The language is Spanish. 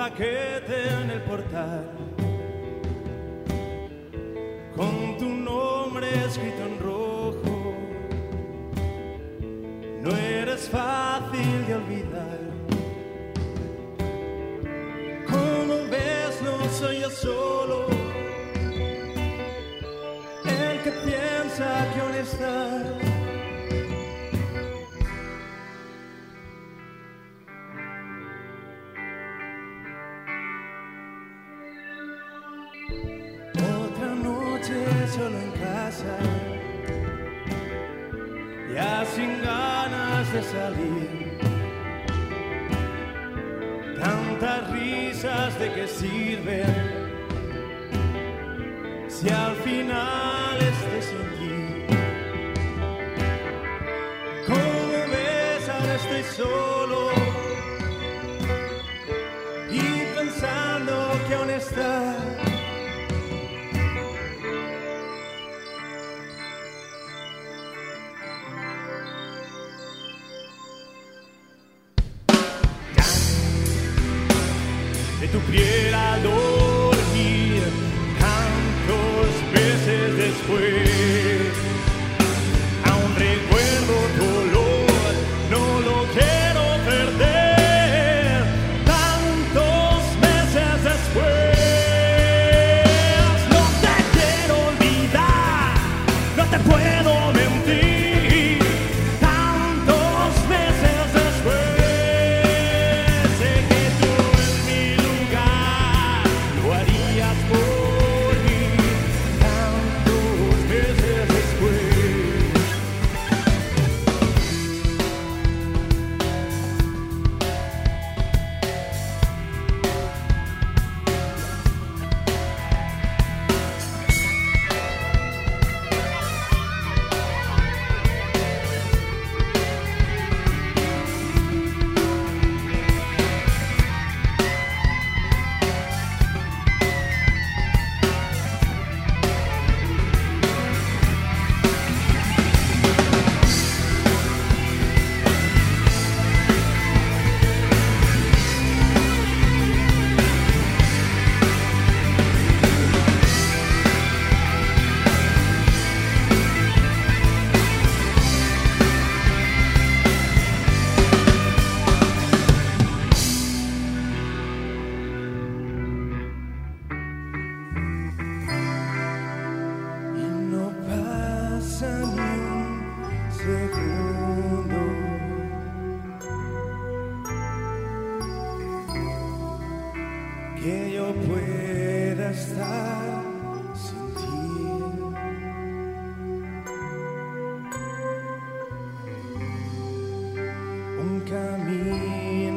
paquete en el portal con tu nombre escrito en rojo. No eres fácil de olvidar. Como ves, no soy yo solo el que piensa que aún estás. Otra noche solo en casa, ya sin ganas de salir. Tantas risas, ¿de qué sirven si al final estés sin ti? Como ves, ahora estoy solo y pensando que aún estás. De tu piel al dormir, tantos veces después, aún recuerdo tu olor, no lo quiero perder. Tantos meses después, no te quiero olvidar, no te puedo mentir. Tantos meses después, sé que tú en mi lugar lo harías por mí. Tantos meses después. Y no pasa ni un segundo que yo pueda estar sin ti. Un camino